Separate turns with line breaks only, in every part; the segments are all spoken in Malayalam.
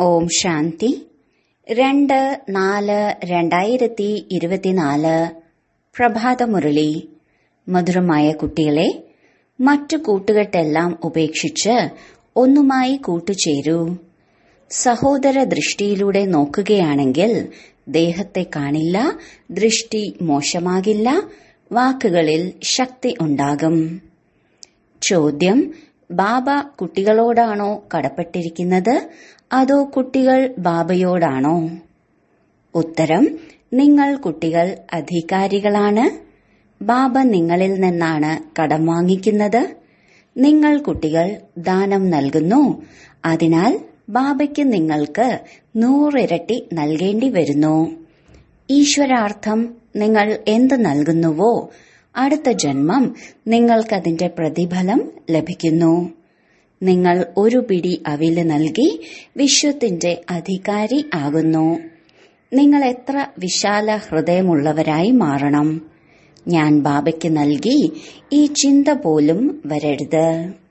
ഓം ശാന്തി 2/4/2024 പ്രഭാതമുരളി. മധുരമായ കുട്ടികളെ, മറ്റു കൂട്ടുകെട്ടെല്ലാം ഉപേക്ഷിച്ച് ഒന്നുമായി കൂട്ടുചേരൂ. സഹോദര ദൃഷ്ടിയിലൂടെ നോക്കുകയാണെങ്കിൽ ദേഹത്തെ കാണില്ല, ദൃഷ്ടി മോശമാകില്ല, വാക്കുകളിൽ ശക്തി ഉണ്ടാകും. ചോദ്യം: ബാബ കുട്ടികളോടാണോ കടപ്പെട്ടിരിക്കുന്നത്, അതോ കുട്ടികൾ ബാബയോടാണോ? ഉത്തരം: നിങ്ങൾ കുട്ടികൾ അധികാരികളാണ്. ബാബ നിങ്ങളിൽ നിന്നാണ് കടം വാങ്ങിക്കുന്നത്. നിങ്ങൾ കുട്ടികൾ ദാനം നൽകുന്നു. അതിനാൽ ബാബയ്ക്ക് നിങ്ങൾക്ക് 100 ഇരട്ടി നൽകേണ്ടി വരുന്നു. ഈശ്വരാർത്ഥം നിങ്ങൾ എന്ത് നൽകുന്നുവോ അടുത്ത ജന്മം നിങ്ങൾക്കതിന്റെ പ്രതിഫലം ലഭിക്കുന്നു. നിങ്ങൾ ഒരു പിടി അവില് നൽകി വിശ്വത്തിന്റെ അധികാരി ആകുന്നു. നിങ്ങൾ എത്ര വിശാല ഹൃദയമുള്ളവരായി മാറണം. ഞാൻ ബാബയ്ക്ക് നൽകി, ഈ ചിന്ത പോലും വരരുത്.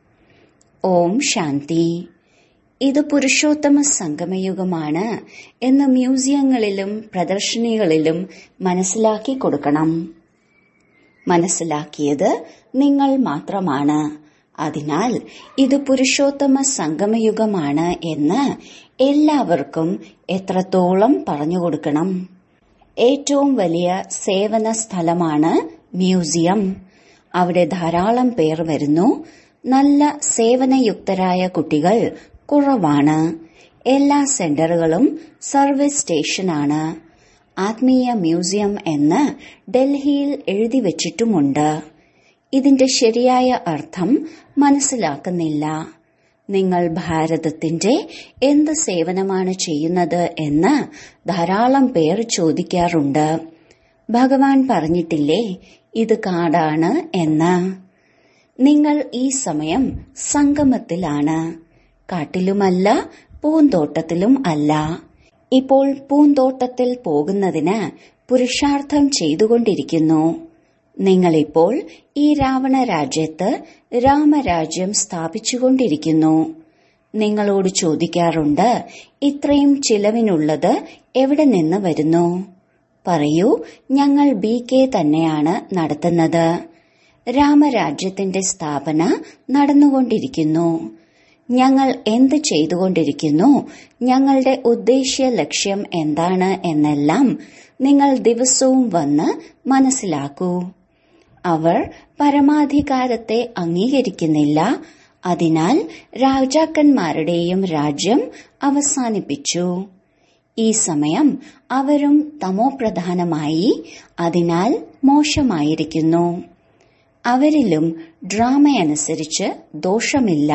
ഓം ശാന്തി. ഇത് പുരുഷോത്തമ സംഗമയുഗമാണ് എന്ന് മ്യൂസിയങ്ങളിലും പ്രദർശനികളിലും മനസ്സിലാക്കി കൊടുക്കണം. മനസ്സിലാക്കിയത് നിങ്ങൾ മാത്രമാണ്. അതിനാൽ ഇത് പുരുഷോത്തമ സംഗമയുഗമാണ് എന്ന് എല്ലാവർക്കും എത്രത്തോളം പറഞ്ഞുകൊടുക്കണം. ഏറ്റവും വലിയ സേവന സ്ഥലമാണ് മ്യൂസിയം. അവിടെ ധാരാളം പേർ വരുന്നു. നല്ല സേവനയുക്തരായ കുട്ടികൾ കുറവാണ്. എല്ലാ സെന്ററുകളും സർവീസ് സ്റ്റേഷനാണ്. ആത്മീയ മ്യൂസിയം എന്ന് ഡൽഹിയിൽ എഴുതി വച്ചിട്ടുമുണ്ട്. ഇതിന്റെ ശരിയായ അർത്ഥം മനസ്സിലാക്കുന്നില്ല. നിങ്ങൾ ഭാരതത്തിന്റെ എന്ത് സേവനമാണ് ചെയ്യുന്നത് എന്ന് ധാരാളം പേർ ചോദിക്കാറുണ്ട്. ഭഗവാൻ പറഞ്ഞിട്ടില്ലേ ഇത് കാടാണ് എന്ന്? നിങ്ങൾ ഈ സമയം സംഗമത്തിലാണ്. കാട്ടിലുമല്ല, പൂന്തോട്ടത്തിലും അല്ല. ഇപ്പോൾ പൂന്തോട്ടത്തിൽ പോകുന്നതിന് പുരുഷാർത്ഥം ചെയ്തുകൊണ്ടിരിക്കുന്നു. നിങ്ങളിപ്പോൾ ഈ രാവണ രാജ്യത്ത് രാമരാജ്യം സ്ഥാപിച്ചുകൊണ്ടിരിക്കുന്നു. നിങ്ങളോട് ചോദിക്കാറുണ്ട്, ഇത്രയും ചിലവിനുള്ളത് എവിടെ നിന്ന് വരുന്നു? പറയൂ, ഞങ്ങൾ BK തന്നെയാണ് നടത്തുന്നത്. രാമരാജ്യത്തിന്റെ സ്ഥാപന നടന്നുകൊണ്ടിരിക്കുന്നു. ഞങ്ങൾ എന്ത് ചെയ്തുകൊണ്ടിരിക്കുന്നു, ഞങ്ങളുടെ ഉദ്ദേശ്യ ലക്ഷ്യം എന്താണ് എന്നെല്ലാം നിങ്ങൾ ദിവസവും വന്ന് മനസ്സിലാക്കൂ. അവർ പരമാധികാരത്തെ അംഗീകരിക്കുന്നില്ല. അതിനാൽ രാജാക്കന്മാരുടെയും രാജ്യം അവസാനിപ്പിച്ചു. ഈ സമയം അവരും തമോപ്രധാനമായി, അതിനാൽ മോശമായിരിക്കുന്നു. അവരിലും ഡ്രാമയനുസരിച്ച് ദോഷമില്ല.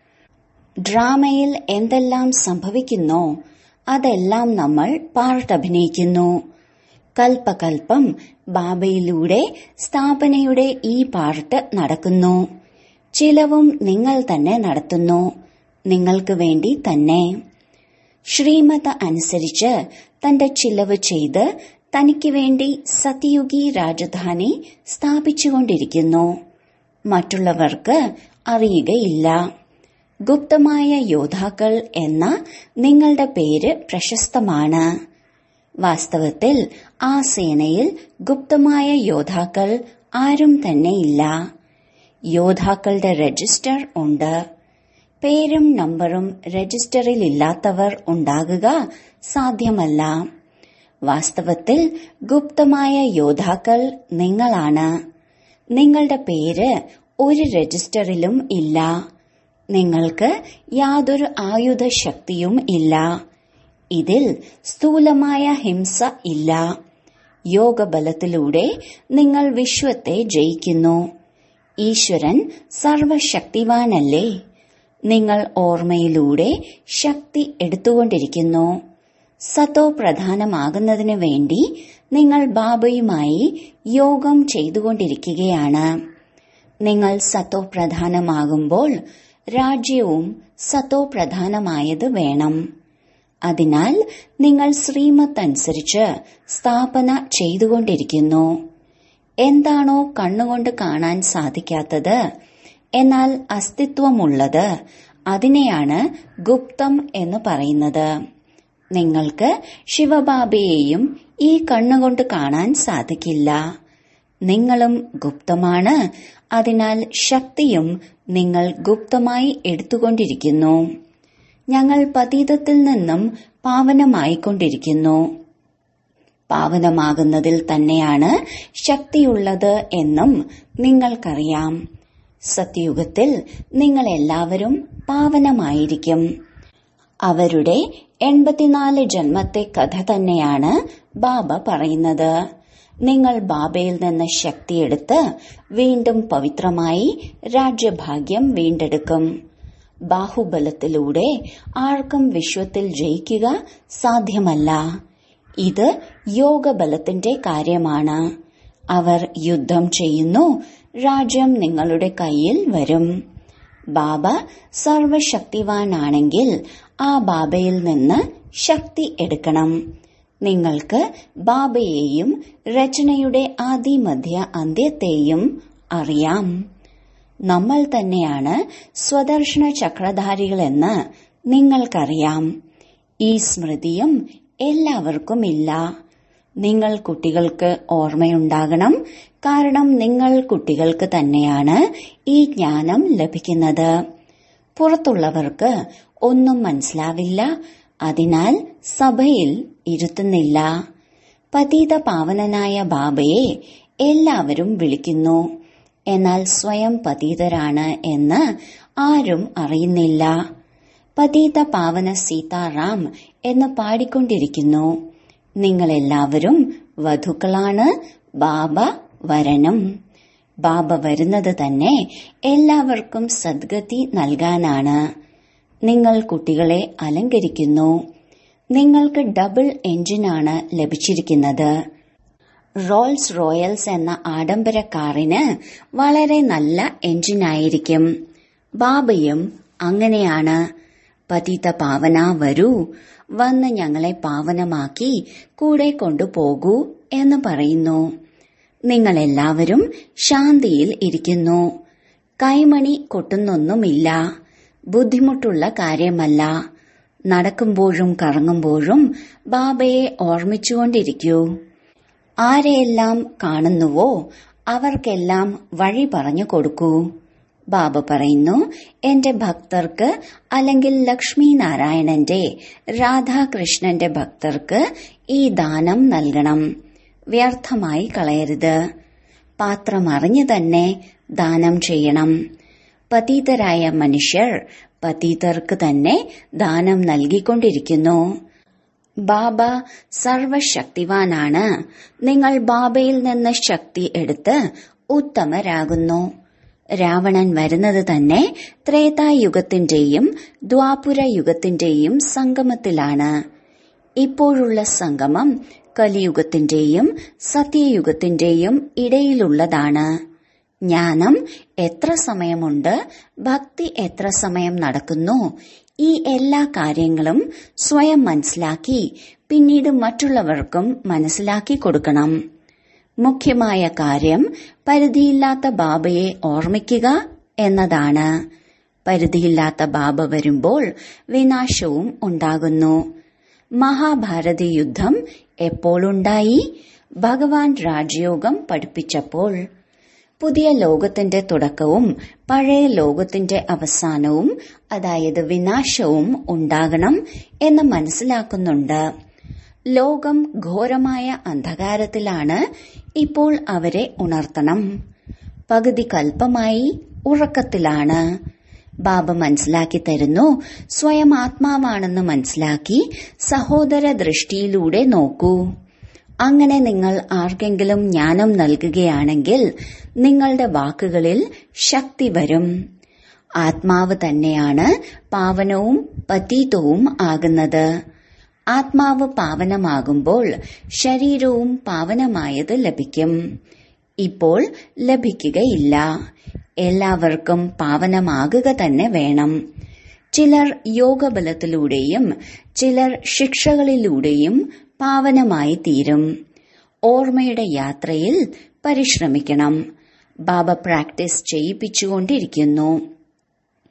ഡ്രാമയിൽ എന്തെല്ലാം സംഭവിക്കുന്നോ അതെല്ലാം നമ്മൾ പാർട്ടഭിനയിക്കുന്നു. കൽപ്പകൽപ്പം ബാബയിലൂടെ സ്ഥാപനയുടെ ഈ പാർട്ട് നടക്കുന്നു. ചിലവും നിങ്ങൾ തന്നെ നടത്തുന്നു, നിങ്ങൾക്ക് വേണ്ടി തന്നെ. ശ്രീമത അനുസരിച്ച് തന്റെ ചിലവ് ചെയ്ത് തനിക്ക് വേണ്ടി സത്യയുഗി രാജധാനി സ്ഥാപിച്ചുകൊണ്ടിരിക്കുന്നു. മറ്റുള്ളവർക്ക് അറിയുകയില്ല. ഗുപ്തമായ യോദ്ധാക്കൾ എന്ന നിങ്ങളുടെ പേര് പ്രശസ്തമാണ്. വാസ്തവത്തിൽ ആ സേനയിൽ ഗുപ്തമായ യോദ്ധാക്കൾ ആരും തന്നെയില്ല. യോദ്ധാക്കളുടെ രജിസ്റ്റർ ഉണ്ട്. പേരും നമ്പറും രജിസ്റ്ററിലില്ലാത്തവർ ഉണ്ടാകുക സാധ്യമല്ല. വാസ്തവത്തിൽ ഗുപ്തമായ യോദ്ധാക്കൾ നിങ്ങളാണ്. നിങ്ങളുടെ പേര് ഒരു രജിസ്റ്ററിലും ഇല്ല. നിങ്ങൾക്ക് യാതൊരു ആയുധ ശക്തിയും ഇല്ല. ഇതിൽ സ്ഥൂലമായ ഹിംസ ഇല്ല. യോഗബലത്തിലൂടെ നിങ്ങൾ വിശ്വത്തെ ജയിക്കുന്നു. ഈശ്വരൻ സർവശക്തിവാനല്ലേ? നിങ്ങൾ ഓർമ്മയിലൂടെ ശക്തി എടുത്തുകൊണ്ടിരിക്കുന്നു. സതോ പ്രധാനമാകുന്നതിനു വേണ്ടി നിങ്ങൾ ബാബയുമായി യോഗം ചെയ്തുകൊണ്ടിരിക്കുകയാണ്. നിങ്ങൾ സതോ പ്രധാനമാകുമ്പോൾ രാജ്യവും സതോ പ്രധാനമായത് വേണം. അതിനാൽ നിങ്ങൾ ശ്രീമത്ത് അനുസരിച്ച് സ്ഥാപന ചെയ്തുകൊണ്ടിരിക്കുന്നു. എന്താണോ കണ്ണുകൊണ്ട് കാണാൻ സാധിക്കാത്തത്, എന്നാൽ അസ്തിത്വമുള്ളത്, അതിനെയാണ് ഗുപ്തം എന്ന് പറയുന്നത്. നിങ്ങൾക്ക് ശിവബാബയെയും ഈ കണ്ണുകൊണ്ട് കാണാൻ സാധിക്കില്ല. നിങ്ങളും ഗുപ്തമാണ്. അതിനാൽ ശക്തിയും നിങ്ങൾ ഗുപ്തമായി എടുത്തുകൊണ്ടിരിക്കുന്നു. ഞങ്ങൾ പതീതത്തിൽ നിന്നും പാവനമായിക്കൊണ്ടിരിക്കുന്നു. പാവനമാകുന്നതിൽ തന്നെയാണ് ശക്തിയുള്ളത് എന്നും നിങ്ങൾക്കറിയാം. സത്യയുഗത്തിൽ നിങ്ങളെല്ലാവരും പാവനമായിരിക്കും. അവരുടെ 84 ജന്മത്തെ കഥ തന്നെയാണ് ബാബ പറയുന്നത്. നിങ്ങൾ ബാബയിൽ നിന്ന് ശക്തിയെടുത്ത് വീണ്ടും പവിത്രമായി രാജ്യഭാഗ്യം വീണ്ടെടുക്കും. ബാഹുബലത്തിലൂടെ ആർക്കും വിശ്വത്തിൽ ജയിക്കുക സാധ്യമല്ല. ഇത് യോഗബലത്തിന്റെ കാര്യമാണ്. അവർ യുദ്ധം ചെയ്യുന്നു. രാജ്യം നിങ്ങളുടെ കയ്യിൽ വരും. ബാബ സർവശക്തിവാനാണെങ്കിൽ ആ ബാബയിൽ നിന്ന് ശക്തി എടുക്കണം. നിങ്ങൾക്ക് ബാബയെയും രചനയുടെ ആദി മധ്യ അന്ത്യത്തെയും അറിയാം. നമ്മൾ തന്നെയാണ് സ്വദർശന ചക്രധാരികളെന്ന് നിങ്ങൾക്കറിയാം. ഈ സ്മൃതിയും എല്ലാവർക്കുമില്ല. നിങ്ങൾ കുട്ടികൾക്ക് ഓർമ്മയുണ്ടാകണം. കാരണം നിങ്ങൾ കുട്ടികൾക്ക് തന്നെയാണ് ഈ ജ്ഞാനം ലഭിക്കുന്നത്. പുറത്തുള്ളവർക്ക് ഒന്നും മനസ്സിലാവില്ല. അതിനാൽ സഭയിൽ ഇരുത്തുന്നില്ല. പതീത പാവനനായ ബാബയെ എല്ലാവരും വിളിക്കുന്നു. എന്നാൽ സ്വയം പതീതരാണ് എന്ന് ആരും അറിയുന്നില്ല. പതീത പാവന സീതാറാം എന്ന് പാടിക്കൊണ്ടിരിക്കുന്നു. നിങ്ങളെല്ലാവരും വധുക്കളാണ്. ബാബ വരനും. ബാബ വരുന്നത് തന്നെ എല്ലാവർക്കും സദ്ഗതി നൽകാനാണ്. നിങ്ങൾ കുട്ടികളെ അലങ്കരിക്കുന്നു. നിങ്ങൾക്ക് ഡബിൾ എഞ്ചിനാണ് ലഭിച്ചിരിക്കുന്നത്. റോൾസ് റോയൽസ് എന്ന ആഡംബര കാറിന് വളരെ നല്ല എഞ്ചിനായിരിക്കും. ബാബയും അങ്ങനെയാണ്. പതിത പാവന വരൂ, വന്ന് ഞങ്ങളെ പാവനമാക്കി കൂടെ കൊണ്ടുപോകൂ എന്ന് പറയുന്നു. നിങ്ങളെല്ലാവരും ശാന്തിയിൽ ഇരിക്കുന്നു. കൈമണി കൊട്ടുന്നൊന്നുമില്ല. ബുദ്ധിമുട്ടുള്ള കാര്യമല്ല. നടക്കുമ്പോഴും കറങ്ങുമ്പോഴും ബാബയെ ഓർമ്മിച്ചുകൊണ്ടിരിക്കൂ. ആരെയെല്ലാം കാണുന്നുവോ അവർക്കെല്ലാം വഴി പറഞ്ഞു കൊടുക്കൂ. ബാബ പറയുന്നു, എന്റെ ഭക്തർക്ക് അല്ലെങ്കിൽ ലക്ഷ്മി നാരായണന്റെ രാധാകൃഷ്ണന്റെ ഭക്തർക്ക് ഈ ദാനം നൽകണം. വ്യർത്ഥമായി കളയരുത്. പാത്രം അറിഞ്ഞു തന്നെ ദാനം ചെയ്യണം. പതീതരായ മനുഷ്യർ പതീതർക്ക് തന്നെ ദാനം നൽകിക്കൊണ്ടിരിക്കുന്നു. ബാബ സർവശക്തിവാനാണ്. നിങ്ങൾ ബാബയിൽ നിന്ന് ശക്തി എടുത്ത് ഉത്തമരാകുന്നു. രാവണൻ വരുന്നത് തന്നെ ത്രേതായുഗത്തിന്റെയും ദ്വാപുര യുഗത്തിന്റെയും സംഗമത്തിലാണ്. ഇപ്പോഴുള്ള സംഗമം കലിയുഗത്തിന്റെയും സത്യയുഗത്തിന്റെയും ഇടയിലുള്ളതാണ്. ജ്ഞാനം എത്ര സമയമുണ്ട്, ഭക്തി എത്ര സമയം നടക്കുന്നു, ഈ എല്ലാ കാര്യങ്ങളും സ്വയം മനസ്സിലാക്കി പിന്നീട് മറ്റുള്ളവർക്കും മനസ്സിലാക്കി കൊടുക്കണം. മുഖ്യമായ കാര്യം പരിധിയില്ലാത്ത ബാബയെ ഓർമ്മിക്കുക എന്നതാണ്. പരിധിയില്ലാത്ത ബാബ വരുമ്പോൾ വിനാശവും ഉണ്ടാകുന്നു. മഹാഭാരത യുദ്ധം എപ്പോഴുണ്ടായി? ഭഗവാൻ രാജയോഗം പഠിപ്പിച്ചപ്പോൾ. പുതിയ ലോകത്തിന്റെ തുടക്കവും പഴയ ലോകത്തിന്റെ അവസാനവും, അതായത് വിനാശവും ഉണ്ടാകണം എന്ന് മനസ്സിലാക്കുന്നുണ്ട്. ലോകം ഘോരമായ അന്ധകാരത്തിലാണ്. ഇപ്പോൾ അവരെ ഉണർത്തണം. പകുതി കൽപ്പമായി ഉറക്കത്തിലാണ്. ബാബ മനസ്സിലാക്കി തരുന്നു. സ്വയം ആത്മാവാണെന്ന് മനസ്സിലാക്കി സഹോദര ദൃഷ്ടിയിലൂടെ നോക്കൂ. അങ്ങനെ നിങ്ങൾ ആർക്കെങ്കിലും ജ്ഞാനം നൽകുകയാണെങ്കിൽ നിങ്ങളുടെ വാക്കുകളിൽ ശക്തി വരും. ആത്മാവ് തന്നെയാണ് പാവനവും പതീതവും ആകുന്നത്. ആത്മാവ് പാവനമാകുമ്പോൾ ശരീരവും പാവനമായത് ലഭിക്കും. ഇപ്പോൾ ലഭിക്കുകയില്ല. എല്ലാവർക്കും പാവനമാകുക തന്നെ വേണം. ചിലർ യോഗബലത്തിലൂടെയും ചിലർ ശിക്ഷകളിലൂടെയും പാവനമായി തീരും. ഓർമ്മയുടെ യാത്രയിൽ പരിശ്രമിക്കണം. ബാബ പ്രാക്ടീസ് ചെയ്യിപ്പിച്ചുകൊണ്ടിരിക്കുന്നു.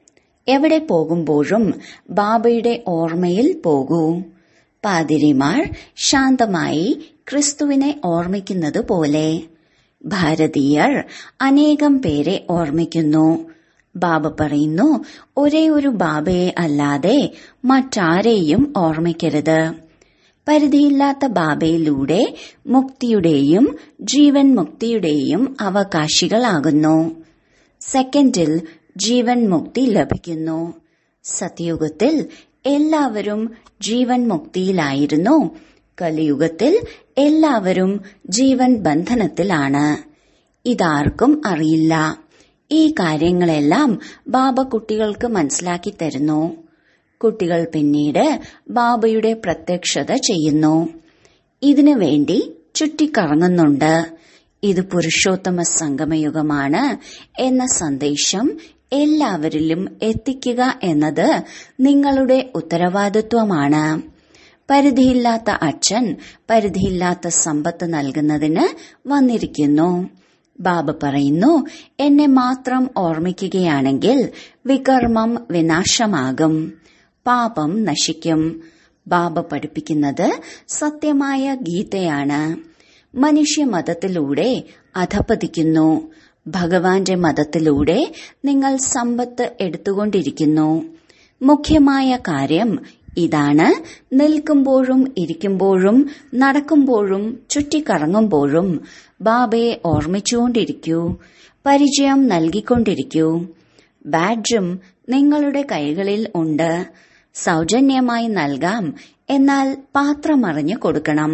എവിടെ പോകുമ്പോഴും ബാബയുടെ ഓർമ്മയിൽ പോകൂ. പാതിരിമാർ ശാന്തമായി ക്രിസ്തുവിനെ ഓർമ്മിക്കുന്നത് പോലെ ഭാരതീയർ അനേകം പേരെ ഓർമ്മിക്കുന്നു. ബാബ പറയുന്നു, ഒരേ ഒരു ബാബയെ അല്ലാതെ മറ്റാരെയും ഓർമ്മിക്കരുത്. പരിധിയില്ലാത്ത ബാബയിലൂടെ മുക്തിയുടെയും ജീവൻ മുക്തിയുടെയും അവകാശികളാകുന്നു. സെക്കൻഡിൽ ജീവൻ മുക്തി ലഭിക്കുന്നു. സത്യുഗത്തിൽ എല്ലാവരും ജീവൻ മുക്തിയിലായിരുന്നു. കലിയുഗത്തിൽ എല്ലാവരും ജീവൻ ബന്ധനത്തിലാണ്. ഇതാർക്കും അറിയില്ല. ഈ കാര്യങ്ങളെല്ലാം ബാബ കുട്ടികൾക്ക് മനസ്സിലാക്കി തരുന്നു. കുട്ടികൾ പിന്നീട് ബാബയുടെ പ്രത്യക്ഷത ചെയ്യുന്നു. ഇതിനു വേണ്ടി ചുറ്റിക്കറങ്ങുന്നുണ്ട്. ഇത് പുരുഷോത്തമ സംഗമയുഗമാണ് എന്ന സന്ദേശം എല്ലാവരിലും എത്തിക്കുക എന്നത് നിങ്ങളുടെ ഉത്തരവാദിത്വമാണ്. പരിധിയില്ലാത്ത അച്ഛൻ പരിധിയില്ലാത്ത സമ്പത്ത് നൽകുന്നതിന് വന്നിരിക്കുന്നു. ബാബ പറയുന്നു, എന്നെ മാത്രം ഓർമ്മിക്കുകയാണെങ്കിൽ വികർമ്മം വിനാശമാകും, പാപം നശിക്കും. ബാബ പഠിപ്പിക്കുന്നത് സത്യമായ ഗീതയാണ്. മനുഷ്യ മതത്തിലൂടെ അധപ്പതിക്കുന്നു. ഭഗവാന്റെ മതത്തിലൂടെ നിങ്ങൾ സമ്പത്ത് എടുത്തുകൊണ്ടിരിക്കുന്നു. മുഖ്യമായ കാര്യം ഇതാണ്. നിൽക്കുമ്പോഴും ഇരിക്കുമ്പോഴും നടക്കുമ്പോഴും ചുറ്റിക്കറങ്ങുമ്പോഴും ബാബയെ ഓർമ്മിച്ചുകൊണ്ടിരിക്കൂ. പരിചയം നൽകിക്കൊണ്ടിരിക്കൂ. ബാഡ്ജും നിങ്ങളുടെ കൈകളിൽ ഉണ്ട്. സൗജന്യമായി നൽകാം, എന്നാൽ പാത്രമറിഞ്ഞു കൊടുക്കണം.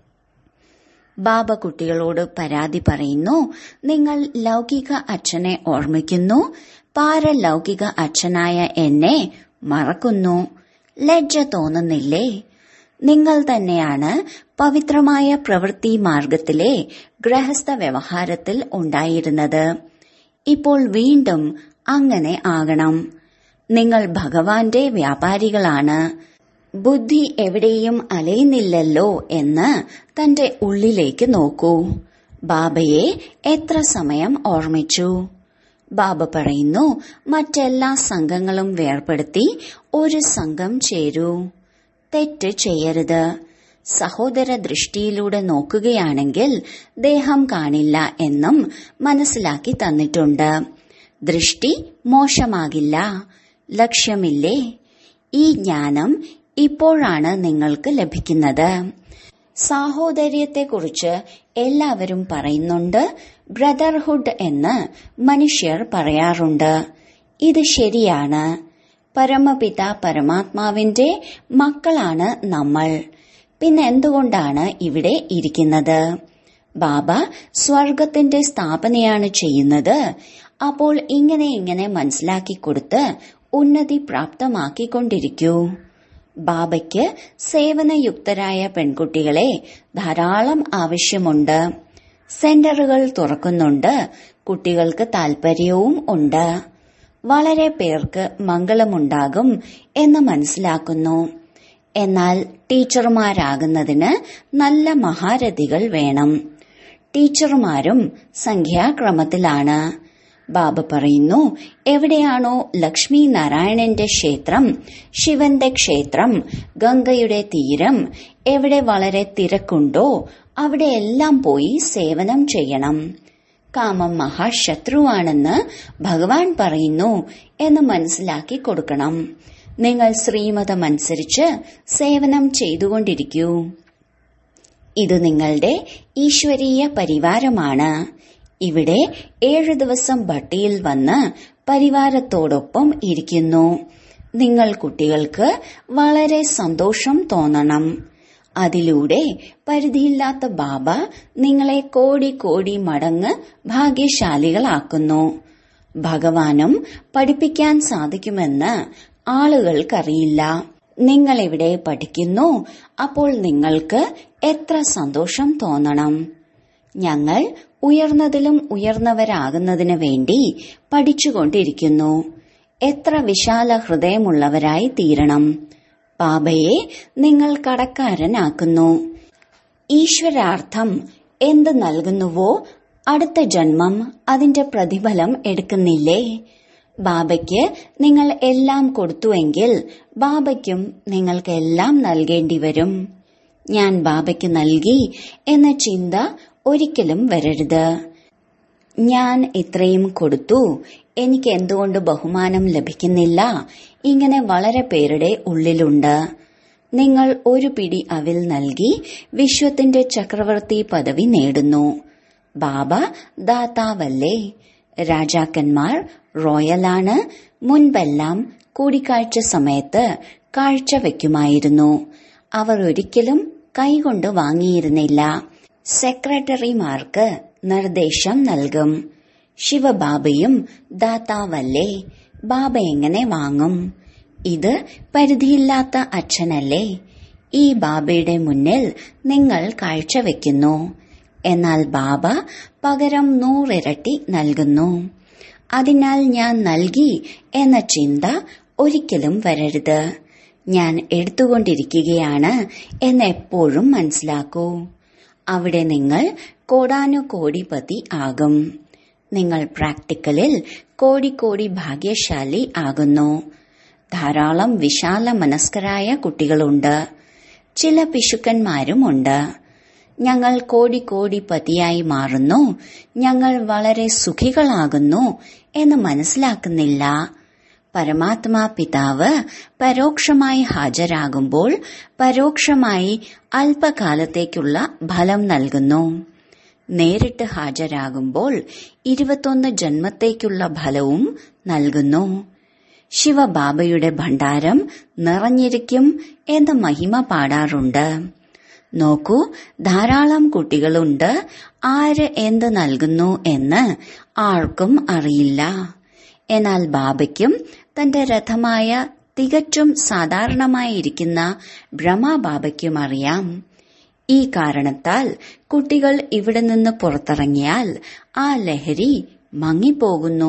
ബാബ കുട്ടികളോട് പരാതി പറയുന്നു, നിങ്ങൾ ലൗകിക അച്ഛനെ ഓർമ്മിക്കുന്നു, പാരലൗകിക അച്ഛനായ എന്നെ മറക്കുന്നു. ലജ്ജ തോന്നുന്നില്ലേ? നിങ്ങൾ തന്നെയാണ് പവിത്രമായ പ്രവൃത്തി മാർഗത്തിലെ ഗൃഹസ്ഥ വ്യവഹാരത്തിൽ ഉണ്ടായിരുന്നത്. ഇപ്പോൾ വീണ്ടും അങ്ങനെ ആകണം. നിങ്ങൾ ഭഗവാന്റെ വ്യാപാരികളാണ്. ബുദ്ധി എവിടെയും അലയുന്നില്ലല്ലോ എന്ന് തന്റെ ഉള്ളിലേക്ക് നോക്കൂ. ബാബയെ എത്ര സമയം ഓർമ്മിച്ചു? ബാബ പറയുന്നു, മറ്റെല്ലാ സംഘങ്ങളും വേർപെടുത്തി ഒരു സംഘം ചേരൂ. തെറ്റ് ചെയ്യരുത്. സഹോദര ദൃഷ്ടിയിലൂടെ നോക്കുകയാണെങ്കിൽ ദേഹം കാണില്ല എന്നും മനസ്സിലാക്കി തന്നിട്ടുണ്ട്. ദൃഷ്ടി മോശമാകില്ല. ലക്ഷ്യമില്ലേ? ഈ ജ്ഞാനം ഇപ്പോഴാണ് നിങ്ങൾക്ക് ലഭിക്കുന്നത്. സാഹോദര്യത്തെക്കുറിച്ച് എല്ലാവരും പറയുന്നുണ്ട്. ബ്രദർഹുഡ് എന്ന് മനുഷ്യർ പറയാറുണ്ട്. ഇത് ശരിയാണ്. പരമപിത പരമാത്മാവിന്റെ മക്കളാണ് നമ്മൾ. പിന്നെ എന്തുകൊണ്ടാണ് ഇവിടെ ഇരിക്കുന്നത്? ബാബ സ്വർഗത്തിന്റെ സ്ഥാപനയാണ് ചെയ്യുന്നത്. അപ്പോൾ ഇങ്ങനെ മനസ്സിലാക്കി കൊടുത്ത് ഉന്നതി പ്രാപ്തമാക്കിക്കൊണ്ടിരിക്കൂ. ബാബയ്ക്ക് സേവനയുക്തരായ പെൺകുട്ടികളെ ധാരാളം ആവശ്യമുണ്ട്. സെന്ററുകൾ തുറക്കുന്നുണ്ട്. കുട്ടികൾക്ക് താൽപര്യവും ഉണ്ട്. വളരെ പേർക്ക് മംഗളമുണ്ടാകും എന്ന് മനസ്സിലാക്കുന്നു. എന്നാൽ ടീച്ചർമാരാകുന്നതിന് നല്ല മഹാരഥികൾ വേണം. ടീച്ചർമാരും സംഖ്യാക്രമത്തിലാണ്. ബാബ പറയുന്നു, എവിടെയാണോ ലക്ഷ്മി നാരായണന്റെ ക്ഷേത്രം, ശിവന്റെ ക്ഷേത്രം, ഗംഗയുടെ തീരം, എവിടെ വളരെ തിരക്കുണ്ടോ അവിടെയെല്ലാം പോയി സേവനം ചെയ്യണം. കാമം മഹാശത്രുവാണെന്ന് ഭഗവാൻ പറയുന്നു എന്ന് മനസ്സിലാക്കി കൊടുക്കണം. നിങ്ങൾ ശ്രീമതമനുസരിച്ച് സേവനം ചെയ്തുകൊണ്ടിരിക്കൂ. ഇത് നിങ്ങളുടെ ഈശ്വരീയ പരിവാരമാണ്. ഇവിടെ 7 ദിവസം ഭട്ടിയിൽ വന്ന് പരിവാരത്തോടൊപ്പം ഇരിക്കുന്നു. നിങ്ങൾ കുട്ടികൾക്ക് വളരെ സന്തോഷം തോന്നണം. അതിലൂടെ പരിധിയില്ലാത്ത ബാബ നിങ്ങളെ കോടി മടങ്ങ് ഭാഗ്യശാലികളാക്കുന്നു. ഭഗവാനും പഠിപ്പിക്കാൻ സാധിക്കുമെന്ന് ആളുകൾക്കറിയില്ല. നിങ്ങളിവിടെ പഠിക്കുന്നു. അപ്പോൾ നിങ്ങൾക്ക് എത്ര സന്തോഷം തോന്നണം. ഞങ്ങൾ ഉയർന്നതിലും ഉയർന്നവരാകുന്നതിന് വേണ്ടി പഠിച്ചുകൊണ്ടിരിക്കുന്നു. എത്ര വിശാല ഹൃദയമുള്ളവരായി തീരണം. ബാബയെ നിങ്ങൾ കടക്കാരനാക്കുന്നു. ഈശ്വരാർത്ഥം എന്ത് നൽകുന്നുവോ അടുത്ത ജന്മം അതിന്റെ പ്രതിഫലം എടുക്കുന്നില്ലേ? ബാബയ്ക്ക് നിങ്ങൾ എല്ലാം കൊടുത്തുവെങ്കിൽ ബാബയ്ക്കും നിങ്ങൾക്ക് എല്ലാം നൽകേണ്ടി വരും. ഞാൻ ബാബയ്ക്ക് നൽകി എന്ന ചിന്ത ഒരിക്കലും വരരുത്. ഞാൻ ഇത്രയും കൊടുത്തു, എനിക്ക് എന്തുകൊണ്ട് ബഹുമാനം ലഭിക്കുന്നില്ല, ഇങ്ങനെ വളരെ പേരുടെ ഉള്ളിലുണ്ട്. നിങ്ങൾ ഒരു പിടി അവിൽ നൽകി വിശ്വത്തിന്റെ ചക്രവർത്തി പദവി നേടുന്നു. ബാബ ദാതാവല്ലേ? രാജാക്കന്മാർ റോയലാണ്. മുൻപെല്ലാം കൂടിക്കാഴ്ച സമയത്ത് കാഴ്ചവെക്കുമായിരുന്നു. അവർ ഒരിക്കലും കൈകൊണ്ട് വാങ്ങിയിരുന്നില്ല. സെക്രട്ടറിമാർക്ക് നിർദ്ദേശം നൽകും. ശിവബാബയും ദാതാവല്ലേ? ബാബ എങ്ങനെ വാങ്ങും? ഇത് പരിധിയില്ലാത്ത അച്ഛനല്ലേ? ഈ ബാബയുടെ മുന്നിൽ നിങ്ങൾ കാഴ്ചവെക്കുന്നു. എന്നാൽ ബാബ പകരം 100 ഇരട്ടി നൽകുന്നു. അതിനാൽ ഞാൻ നൽകി എന്ന ചിന്ത ഒരിക്കലും വരരുത്. ഞാൻ എടുത്തുകൊണ്ടിരിക്കുകയാണ് എന്ന് എപ്പോഴും മനസ്സിലാക്കൂ. അവിടെ നിങ്ങൾ കോടാനുകോടിപതി ആകും. നിങ്ങൾ പ്രാക്ടിക്കലിൽ കോടി ഭാഗ്യശാലി ആകുന്നു. ധാരാളം വിശാല മനസ്കരായ കുട്ടികളുണ്ട്. ചില പിശുക്കന്മാരുമുണ്ട്. ഞങ്ങൾ കോടിപതിയായി മാറുന്നു, ഞങ്ങൾ വളരെ സുഖികളാകുന്നു എന്ന് മനസ്സിലാക്കുന്നില്ല. പരമാത്മാ പിതാവ് പരോക്ഷമായി ഹാജരാകുമ്പോൾ പരോക്ഷമായി അല്പകാലത്തേക്കുള്ള ഫലം നൽകുന്നു. നേരിട്ട് ഹാജരാകുമ്പോൾ 21 ജന്മത്തേക്കുള്ള ഫലവും നൽകുന്നു. ശിവബാബയുടെ ഭണ്ഡാരം നിറഞ്ഞിരിക്കും എന്ന് മഹിമ പാടാറുണ്ട്. നോക്കൂ, ധാരാളം കുട്ടികളുണ്ട്. ആര് എന്ത് നൽകുന്നു എന്ന് ആർക്കും അറിയില്ല. എന്നാൽ ബാബയ്ക്കും തന്റെ രഥമായ തികച്ചും സാധാരണമായിരിക്കുന്ന ബ്രഹ്മബാബയ്ക്കും അറിയാം. ഈ കാരണത്താൽ കുട്ടികൾ ഇവിടെ നിന്ന് പുറത്തിറങ്ങിയാൽ ആ ലഹരി മങ്ങിപ്പോകുന്നു.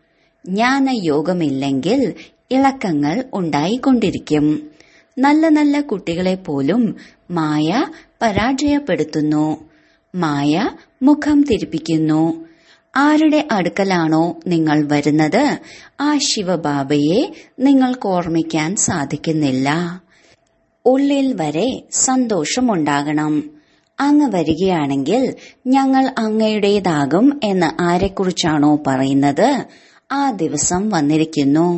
ജ്ഞാനയോഗമില്ലെങ്കിൽ ഇളക്കങ്ങൾ ഉണ്ടായിക്കൊണ്ടിരിക്കും. നല്ല കുട്ടികളെ പോലും മായ പരാജയപ്പെടുത്തുന്നു. മായ മുഖം തിരിപ്പിക്കുന്നു. ആരുടെ അടുക്കലാണോ നിങ്ങൾ വരുന്നത്, ആ ശിവബാബയെ നിങ്ങൾക്ക് ഓർമ്മിക്കാൻ സാധിക്കുന്നില്ല. ഉള്ളിൽ വരെ സന്തോഷമുണ്ടാകണം. അങ്ങ് വരികയാണെങ്കിൽ ഞങ്ങൾ അങ്ങയുടേതാകും എന്ന് ആരെക്കുറിച്ചാണോ പറയുന്നത്, ആ ദിവസം വന്നിരിക്കുന്നു.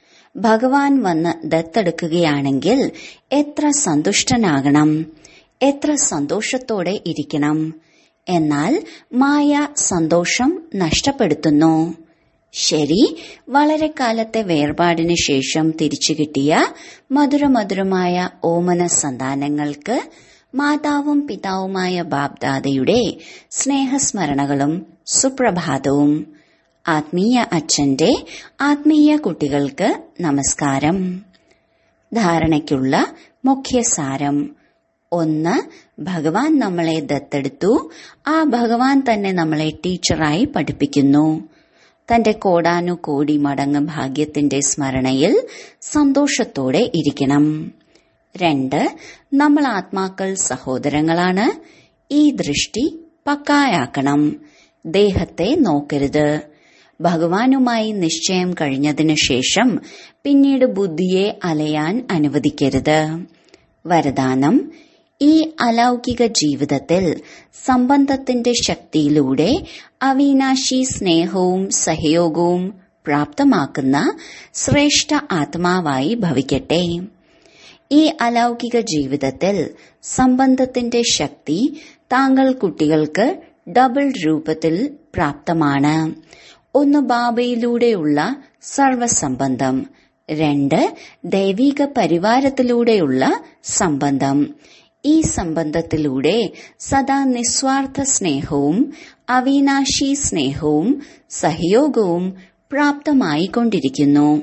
ഭഗവാൻ വന്ന് ദത്തെടുക്കുകയാണെങ്കിൽ എത്ര സന്തുഷ്ടനാകണം, എത്ര സന്തോഷത്തോടെ ഇരിക്കണം. എന്നാൽ മായ സന്തോഷം നഷ്ടപ്പെടുത്തുന്നു. ശരി, വളരെ കാലത്തെ വേർപാടിന് ശേഷം തിരിച്ചു കിട്ടിയ മധുരമധുരമായ ഓമന സന്താനങ്ങൾക്ക് മാതാവും പിതാവുമായ ബാബ്ദാദയുടെ സ്നേഹസ്മരണകളും സുപ്രഭാതവും. ആത്മീയ അച്ഛന്റെ ആത്മീയ കുട്ടികൾക്ക് നമസ്കാരം. ധാരണയ്ക്കുള്ള മുഖ്യസാരം: 1. ഭഗവാൻ നമ്മളെ ദത്തെടുത്തു. ആ ഭഗവാൻ തന്നെ നമ്മളെ ടീച്ചറായി പഠിപ്പിക്കുന്നു. തന്റെ കോടാനുകോടി മടങ്ങ് ഭാഗ്യത്തിന്റെ സ്മരണയിൽ സന്തോഷത്തോടെ ഇരിക്കണം. 2. നമ്മൾ ആത്മാക്കൾ സഹോദരങ്ങളാണ്. ഈ ദൃഷ്ടി പക്കായാക്കണം. ദേഹത്തെ നോക്കരുത്. ഭഗവാനുമായി നിശ്ചയം കഴിഞ്ഞതിനു ശേഷം പിന്നീട് ബുദ്ധിയെ അലയാൻ അനുവദിക്കരുത്. വരദാനം: ഈ അലൗകിക ജീവിതത്തിൽ സംബന്ധത്തിന്റെ ശക്തിയിലൂടെ അവിനാശി സ്നേഹവും സഹയോഗവും പ്രാപ്തമാക്കുന്ന ശ്രേഷ്ഠ ആത്മാവായി ഭവിക്കട്ടെ. ഈ അലൗകിക ജീവിതത്തിൽ സംബന്ധത്തിന്റെ ശക്തി താങ്കൾ കുട്ടികൾക്ക് ഡബിൾ രൂപത്തിൽ പ്രാപ്തമാണ്. 1. ബാബയിലൂടെയുള്ള സർവസംബന്ധം. 2. ദൈവിക പരിവാരത്തിലൂടെയുള്ള സംബന്ധം. ഈ സംബന്ധത്തിലൂടെ സദാ നിസ്വാർത്ഥ സ്നേഹവും അവിനാശി സ്നേഹവും സഹയോഗവും പ്രാപ്തമായിക്കൊണ്ടിരിക്കുന്നു.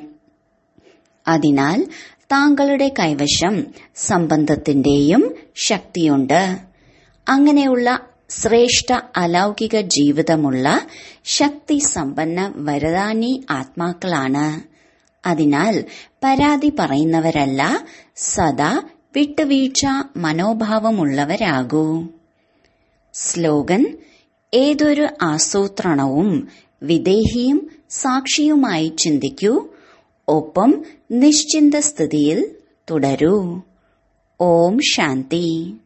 അതിനാൽ താങ്കളുടെ കൈവശം സംബന്ധത്തിന്റെയും ശക്തിയുണ്ട്. അങ്ങനെയുള്ള ശ്രേഷ്ഠ അലൗകിക ജീവിതമുള്ള ശക്തി സമ്പന്ന വരദാനി ആത്മാക്കളാണ്. അതിനാൽ പരാതി പറയുന്നവരല്ല, സദാ വിട്ടുവീഴ്ച മനോഭാവമുള്ളവരാകൂ. സ്ലോഗൻ: ഏതൊരു ആസൂത്രണവും വിദേഹിയും സാക്ഷിയുമായി ചിന്തിക്കൂ. ഒപ്പം നിശ്ചിന്ത സ്ഥിതിയിൽ തുടരൂ. ഓം ശാന്തി.